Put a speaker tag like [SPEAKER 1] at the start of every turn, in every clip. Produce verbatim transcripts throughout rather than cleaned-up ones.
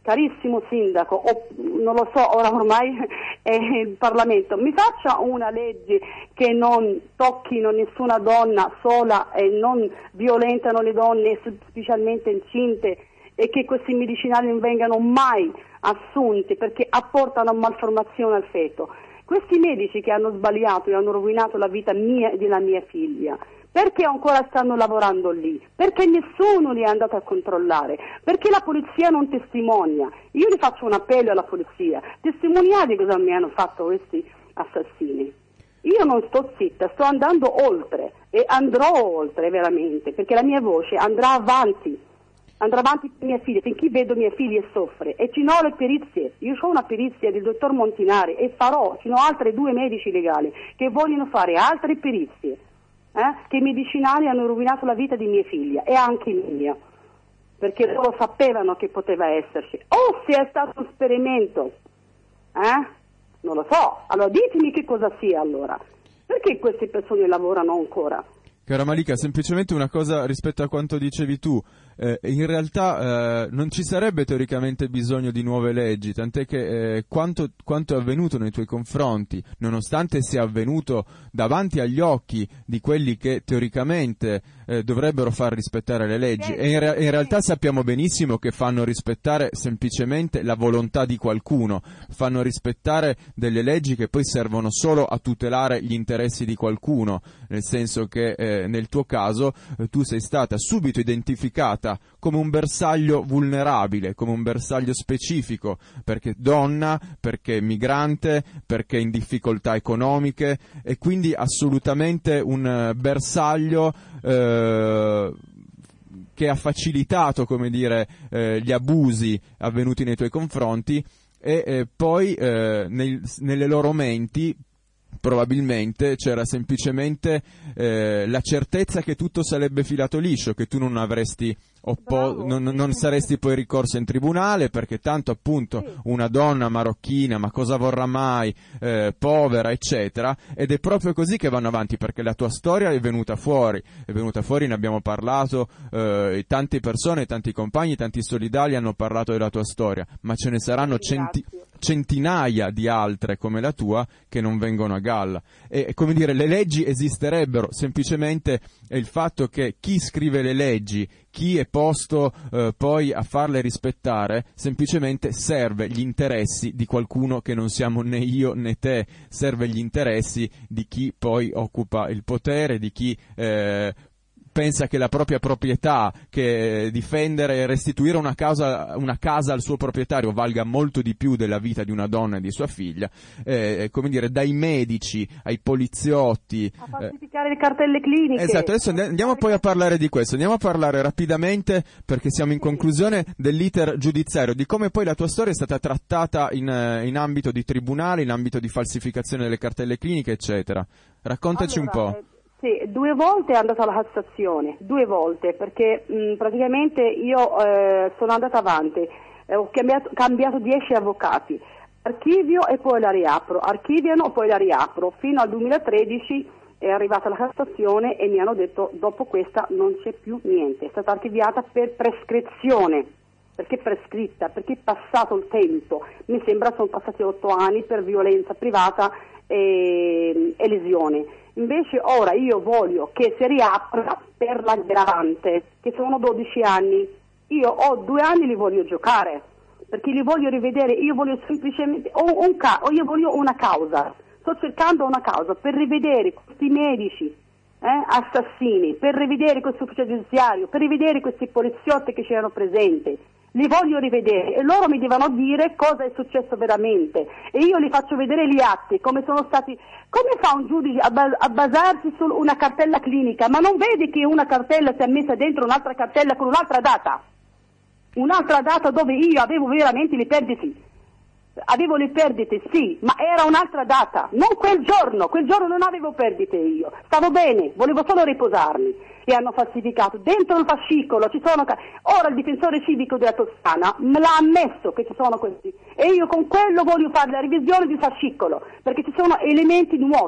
[SPEAKER 1] carissimo sindaco, o non lo so, ora ormai è il Parlamento, mi faccia una legge che non tocchino nessuna donna sola e non violentano le donne, specialmente incinte, e che questi medicinali non vengano mai assunti perché apportano malformazione al feto. Questi medici che hanno sbagliato e hanno rovinato la vita mia e della mia figlia, perché ancora stanno lavorando lì? Perché nessuno li è andato a controllare? Perché la polizia non testimonia? Io gli faccio un appello alla polizia, testimoniate cosa mi hanno fatto questi assassini. Io non sto zitta, sto andando oltre e andrò oltre veramente, perché la mia voce andrà avanti, andrà avanti per mia figlia, finché vedo mia figlia e soffre. E ci ho le perizie, io ho una perizia del dottor Montinari e farò, ci sono altri due medici legali che vogliono fare altre perizie, eh, che i medicinali hanno rovinato la vita di mia figlia e anche mia, perché loro sapevano che poteva esserci. O se è stato un esperimento, eh? Non lo so, allora ditemi che cosa sia allora. Perché queste persone lavorano ancora?
[SPEAKER 2] Cara Malika, semplicemente una cosa rispetto a quanto dicevi tu, eh, in realtà eh, non ci sarebbe teoricamente bisogno di nuove leggi, tant'è che eh, quanto, quanto è avvenuto nei tuoi confronti, nonostante sia avvenuto davanti agli occhi di quelli che teoricamente eh, dovrebbero far rispettare le leggi, e in, re- in realtà sappiamo benissimo che fanno rispettare semplicemente la volontà di qualcuno, fanno rispettare delle leggi che poi servono solo a tutelare gli interessi di qualcuno, nel senso che eh, nel tuo caso eh, tu sei stata subito identificata come un bersaglio vulnerabile, come un bersaglio specifico, perché donna, perché migrante, perché in difficoltà economiche, e quindi assolutamente un bersaglio eh, che ha facilitato, come dire, eh, gli abusi avvenuti nei tuoi confronti, e eh, poi eh, nel, nelle loro menti probabilmente c'era semplicemente eh, la certezza che tutto sarebbe filato liscio, che tu non avresti oppo- non, non saresti poi ricorso in tribunale, perché tanto appunto una donna marocchina, ma cosa vorrà mai, eh, povera, eccetera, ed è proprio così che vanno avanti, perché la tua storia è venuta fuori, è venuta fuori, ne abbiamo parlato, eh, tante persone, tanti compagni, tanti solidali hanno parlato della tua storia, ma ce ne saranno centi- centinaia di altre come la tua che non vengono a galla. E come dire, le leggi esisterebbero, semplicemente è il fatto che chi scrive le leggi, chi è posto eh, poi a farle rispettare, semplicemente serve gli interessi di qualcuno che non siamo né io né te, serve gli interessi di chi poi occupa il potere, di chi eh, pensa che la propria proprietà, che difendere e restituire una, causa, una casa al suo proprietario valga molto di più della vita di una donna e di sua figlia, eh, come dire, dai medici ai poliziotti.
[SPEAKER 1] A falsificare eh. le cartelle cliniche.
[SPEAKER 2] Esatto, adesso andiamo poi a parlare di questo, andiamo a parlare rapidamente, perché siamo in conclusione, dell'iter giudiziario, di come poi la tua storia è stata trattata in, in ambito di tribunale, in ambito di falsificazione delle cartelle cliniche, eccetera. Raccontaci
[SPEAKER 1] allora,
[SPEAKER 2] un po'.
[SPEAKER 1] Eh... Sì, due volte è andata alla Cassazione, due volte, perché mh, praticamente io eh, sono andata avanti, eh, ho cambiato, cambiato dieci avvocati, archivio e poi la riapro, archiviano e poi la riapro, fino al duemilatredici è arrivata la Cassazione e mi hanno detto dopo questa non c'è più niente, è stata archiviata per prescrizione, perché prescritta, perché è passato il tempo, mi sembra sono passati otto anni per violenza privata e, e lesione. Invece ora io voglio che si riapra per l'aggravante, che sono dodici anni. Io ho due anni li voglio giocare, perché li voglio rivedere, io voglio semplicemente, o un ca- o io voglio una causa, sto cercando una causa per rivedere questi medici eh, assassini, per rivedere questo ufficio giudiziario, per rivedere questi poliziotti che c'erano presenti. Li voglio rivedere e loro mi devono dire cosa è successo veramente e io li faccio vedere gli atti, come sono stati. Come fa un giudice a, bas- a basarsi su una cartella clinica? Ma non vedi che una cartella si è messa dentro un'altra cartella con un'altra data? Un'altra data dove io avevo veramente le perdite. Avevo le perdite, sì, ma era un'altra data, non quel giorno, quel giorno non avevo perdite io, stavo bene, volevo solo riposarmi e hanno falsificato, dentro il fascicolo ci sono, ora il difensore civico della Toscana me l'ha ammesso che ci sono questi e io con quello voglio fare la revisione del fascicolo, perché ci sono elementi nuovi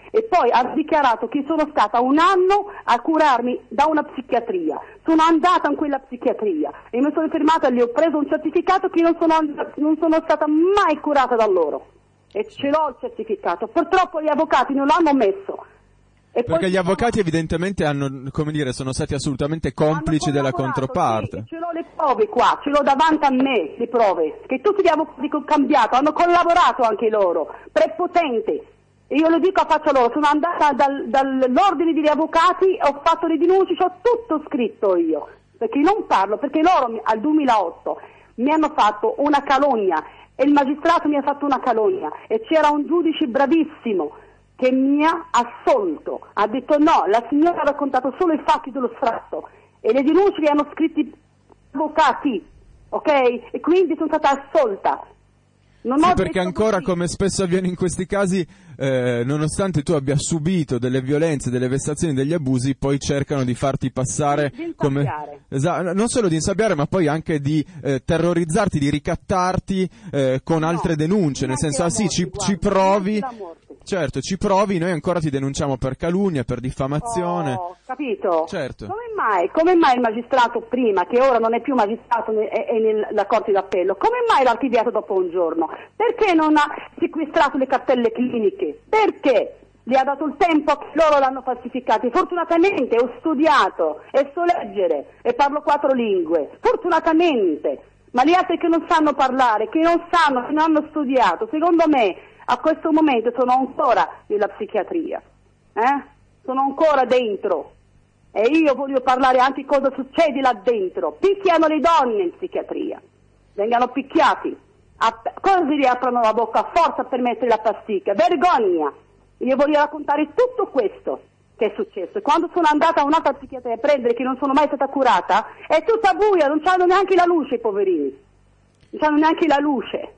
[SPEAKER 1] e poi ha dichiarato che sono stata un anno a curarmi da una psichiatria. Sono andata in quella psichiatria e mi sono fermata lì, ho preso un certificato che non sono, non sono stata mai curata da loro. E ce l'ho il certificato. Purtroppo gli avvocati non l'hanno messo. E
[SPEAKER 2] Perché
[SPEAKER 1] poi
[SPEAKER 2] gli avvocati evidentemente hanno, come dire, sono stati assolutamente complici della controparte.
[SPEAKER 1] Sì, ce l'ho le prove qua, ce l'ho davanti a me, le prove, che tutti gli avvocati che ho cambiato hanno collaborato anche loro, prepotente. E io lo dico a faccia loro, sono andata dal, dall'ordine degli avvocati, ho fatto le denunce, ho tutto scritto io, perché non parlo, perché loro al duemilaotto mi hanno fatto una calunnia e il magistrato mi ha fatto una calunnia e c'era un giudice bravissimo che mi ha assolto, ha detto no, la signora ha raccontato solo i fatti dello sfratto e le denunce le hanno scritti avvocati, ok? E quindi sono stata assolta. Non
[SPEAKER 2] sì,
[SPEAKER 1] ho
[SPEAKER 2] perché ancora,
[SPEAKER 1] così.
[SPEAKER 2] come spesso avviene in questi casi, eh, nonostante tu abbia subito delle violenze, delle vessazioni, degli abusi, poi cercano di farti passare
[SPEAKER 1] di, di
[SPEAKER 2] come... Esatto, non solo di insabbiare, ma poi anche di eh, terrorizzarti, di ricattarti eh, con
[SPEAKER 1] no,
[SPEAKER 2] altre denunce, nel senso, ah sì, ci, guarda, ci provi... Certo, ci provi, noi ancora ti denunciamo per calunnia, per diffamazione.
[SPEAKER 1] Oh, capito?
[SPEAKER 2] Certo.
[SPEAKER 1] Come mai, come mai il magistrato prima, che ora non è più magistrato e è nella Corte d'Appello, come mai l'ha archiviato dopo un giorno? Perché non ha sequestrato le cartelle cliniche? Perché? Gli ha dato il tempo che loro l'hanno falsificati. Fortunatamente ho studiato e so leggere e parlo quattro lingue. Fortunatamente. Ma gli altri che non sanno parlare, che non sanno, che non hanno studiato, secondo me a questo momento sono ancora nella psichiatria, eh? Sono ancora dentro e io voglio parlare anche cosa succede là dentro. Picchiano le donne in psichiatria, vengano picchiati, App- cosa si riaprono la bocca a forza per mettere la pasticca, vergogna. Io voglio raccontare tutto questo che è successo. Quando sono andata a un'altra psichiatria a prendere, che non sono mai stata curata, è tutta buia, non c'hanno neanche la luce i poverini, non c'hanno neanche la luce.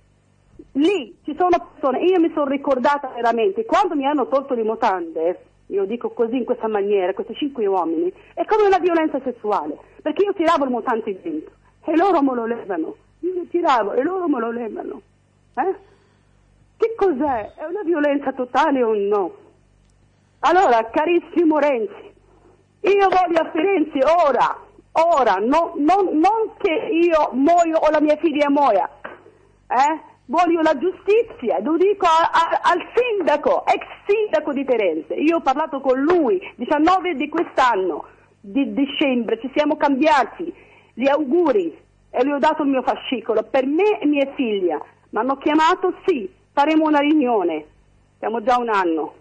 [SPEAKER 1] Lì ci sono persone, io mi sono ricordata veramente, quando mi hanno tolto le mutande, io dico così in questa maniera, questi cinque uomini, è come una violenza sessuale, perché io tiravo il mutante dentro e loro me lo levano, io lo tiravo e loro me lo levano. Eh? Che cos'è? È una violenza totale o no? Allora, carissimo Renzi, io voglio a Firenze ora, ora, no, non, non che io muoio o la mia figlia muoia, eh? Voglio la giustizia, lo dico a, a, al sindaco, ex sindaco di Firenze. Io ho parlato con lui diciannove di quest'anno, di dicembre, ci siamo cambiati, gli auguri e gli ho dato il mio fascicolo per me e mia figlia. Mi hanno chiamato, sì, faremo una riunione, siamo già un anno.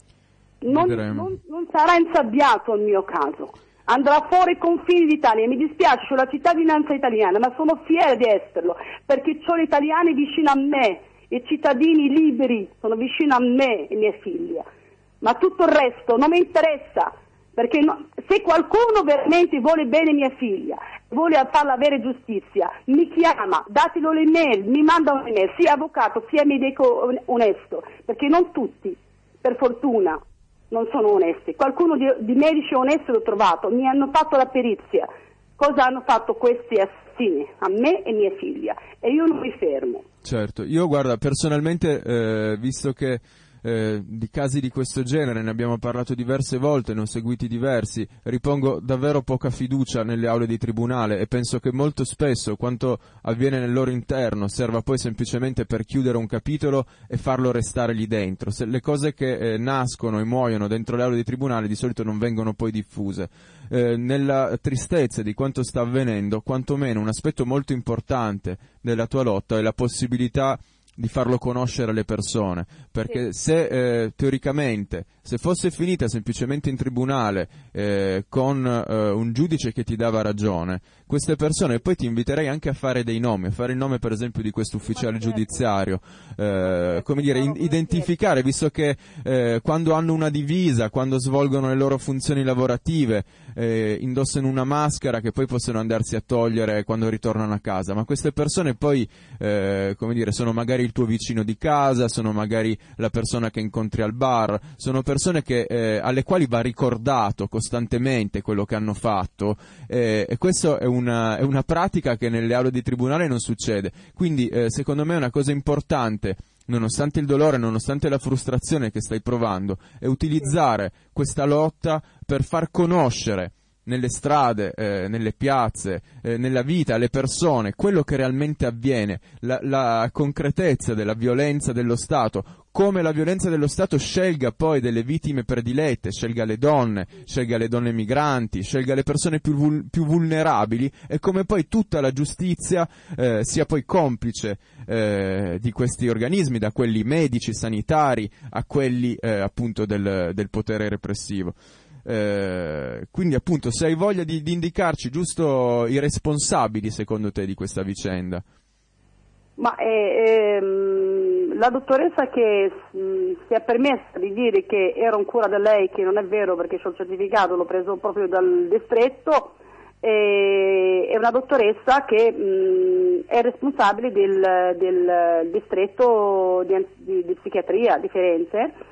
[SPEAKER 1] Non, non, non sarà insabbiato il mio caso. Andrà fuori i confini d'Italia, mi dispiace, ho la cittadinanza italiana, ma sono fiera di esserlo, perché ho gli italiani vicino a me, i cittadini liberi sono vicino a me e mia figlia, ma tutto il resto non mi interessa, perché no, se qualcuno veramente vuole bene mia figlia, vuole farla avere giustizia, mi chiama, datelo l'email, mi manda un'email, sia avvocato sia medico onesto, perché non tutti, per fortuna, non sono onesti. Qualcuno di, di medici onesti l'ho trovato, mi hanno fatto la perizia. Cosa hanno fatto questi assassini? A me e mia figlia. E io non mi fermo.
[SPEAKER 2] Certo, io guarda, personalmente, eh, visto che eh, di casi di questo genere ne abbiamo parlato diverse volte, ne ho seguiti diversi, ripongo davvero poca fiducia nelle aule di tribunale e penso che molto spesso quanto avviene nel loro interno serva poi semplicemente per chiudere un capitolo e farlo restare lì dentro. Se le cose che eh, nascono e muoiono dentro le aule di tribunale di solito non vengono poi diffuse. Eh, nella tristezza di quanto sta avvenendo, quantomeno un aspetto molto importante della tua lotta è la possibilità di farlo conoscere alle persone, perché sì. se eh, teoricamente se fosse finita semplicemente in tribunale eh, con eh, un giudice che ti dava ragione, queste persone, poi ti inviterei anche a fare dei nomi, a fare il nome per esempio di questo ufficiale giudiziario, eh, come dire, in, identificare, visto che eh, quando hanno una divisa, quando svolgono le loro funzioni lavorative, eh, indossano una maschera che poi possono andarsi a togliere quando ritornano a casa, ma queste persone poi, eh, come dire, sono magari il tuo vicino di casa, sono magari la persona che incontri al bar, sono persone che, eh, alle quali va ricordato costantemente quello che hanno fatto, eh, e questo è una, è una pratica che nelle aule di tribunale non succede. Quindi eh, secondo me è una cosa importante nonostante il dolore, nonostante la frustrazione che stai provando, e utilizzare questa lotta per far conoscere nelle strade, eh, nelle piazze, eh, nella vita, alle persone, quello che realmente avviene, la, la concretezza della violenza dello Stato, come la violenza dello Stato scelga poi delle vittime predilette, scelga le donne, scelga le donne migranti, scelga le persone più, vul- più vulnerabili, e come poi tutta la giustizia eh, sia poi complice eh, di questi organismi, da quelli medici, sanitari, a quelli eh, appunto del, del potere repressivo. Eh, quindi appunto, se hai voglia di, di indicarci giusto i responsabili secondo te di questa vicenda.
[SPEAKER 1] Ma eh, ehm, la dottoressa che mh, si è permessa di dire che ero in cura da lei, che non è vero perché c'ho il certificato, l'ho preso proprio dal distretto, eh, è una dottoressa che mh, è responsabile del, del distretto di, di, di psichiatria di Firenze,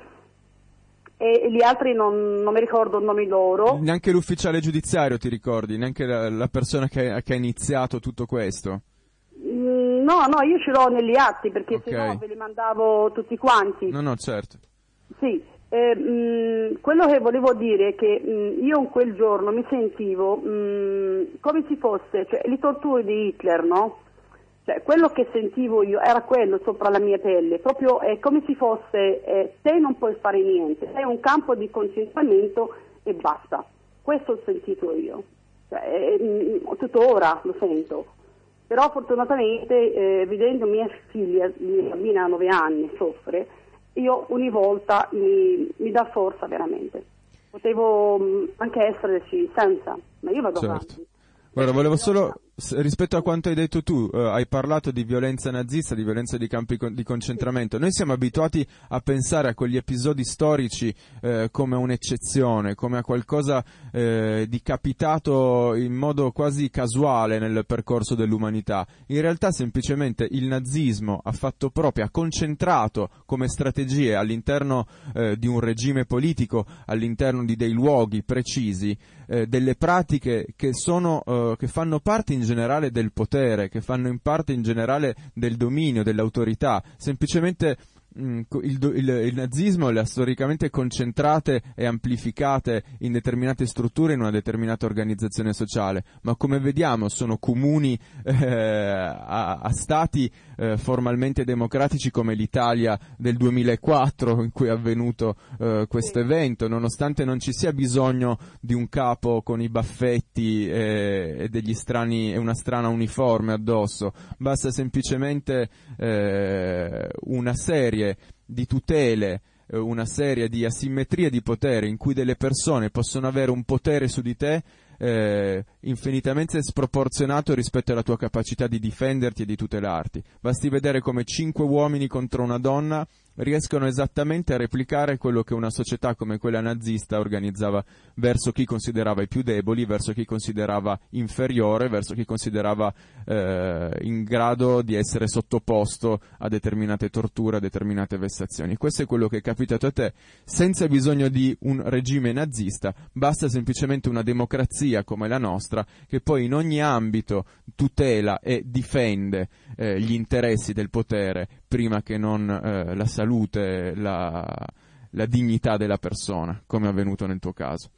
[SPEAKER 1] e gli altri non, non mi ricordo i nomi loro.
[SPEAKER 2] Neanche l'ufficiale giudiziario ti ricordi? Neanche la, la persona che, che ha iniziato tutto questo?
[SPEAKER 1] Mm, no, no, io ce l'ho negli atti, perché
[SPEAKER 2] Okay.
[SPEAKER 1] se no ve li mandavo tutti quanti.
[SPEAKER 2] No, no, certo.
[SPEAKER 1] Sì, eh, mh, quello che volevo dire è che mh, io in quel giorno mi sentivo mh, come se fosse, cioè, le torture di Hitler, no? Cioè, quello che sentivo io era quello sopra la mia pelle, proprio è come se fosse, eh, te non puoi fare niente, sei un campo di concentramento e basta. Questo ho sentito io, cioè, eh, tuttora lo sento. Però fortunatamente, eh, vedendo mia figlia, mia bambina ha nove anni, soffre, io ogni volta mi, mi dà forza veramente. Potevo mh, anche esserci senza, ma io vado
[SPEAKER 2] Certo.
[SPEAKER 1] avanti.
[SPEAKER 2] Guarda, volevo solo, rispetto a quanto hai detto tu, eh, hai parlato di violenza nazista, di violenza di campi con- di concentramento. Noi siamo abituati a pensare a quegli episodi storici eh, come un'eccezione, come a qualcosa eh, di capitato in modo quasi casuale nel percorso dell'umanità. In realtà semplicemente il nazismo ha fatto proprio, ha concentrato come strategie all'interno eh, di un regime politico, all'interno di dei luoghi precisi, eh, delle pratiche che sono eh, che fanno parte in generale del potere, che fanno in parte in generale del dominio, dell'autorità. Semplicemente mh, il, il, il nazismo le ha storicamente concentrate e amplificate in determinate strutture, in una determinata organizzazione sociale, ma come vediamo sono comuni eh, a, a stati eh, formalmente democratici come l'Italia del duemilaquattro, in cui è avvenuto eh, questo evento, nonostante non ci sia bisogno di un capo con i baffetti eh, e degli strani e una strana uniforme addosso, basta semplicemente eh, una serie di tutele, eh, una serie di asimmetrie di potere in cui delle persone possono avere un potere su di te eh, infinitamente sproporzionato rispetto alla tua capacità di difenderti e di tutelarti. Basti vedere come cinque uomini contro una donna riescono esattamente a replicare quello che una società come quella nazista organizzava verso chi considerava i più deboli, verso chi considerava inferiore, verso chi considerava eh, in grado di essere sottoposto a determinate torture, a determinate vessazioni. Questo è quello che è capitato a te, senza bisogno di un regime nazista, basta semplicemente una democrazia come la nostra, che poi in ogni ambito tutela e difende eh, gli interessi del potere prima che non eh, la salute, la, la dignità della persona, come è avvenuto nel tuo caso.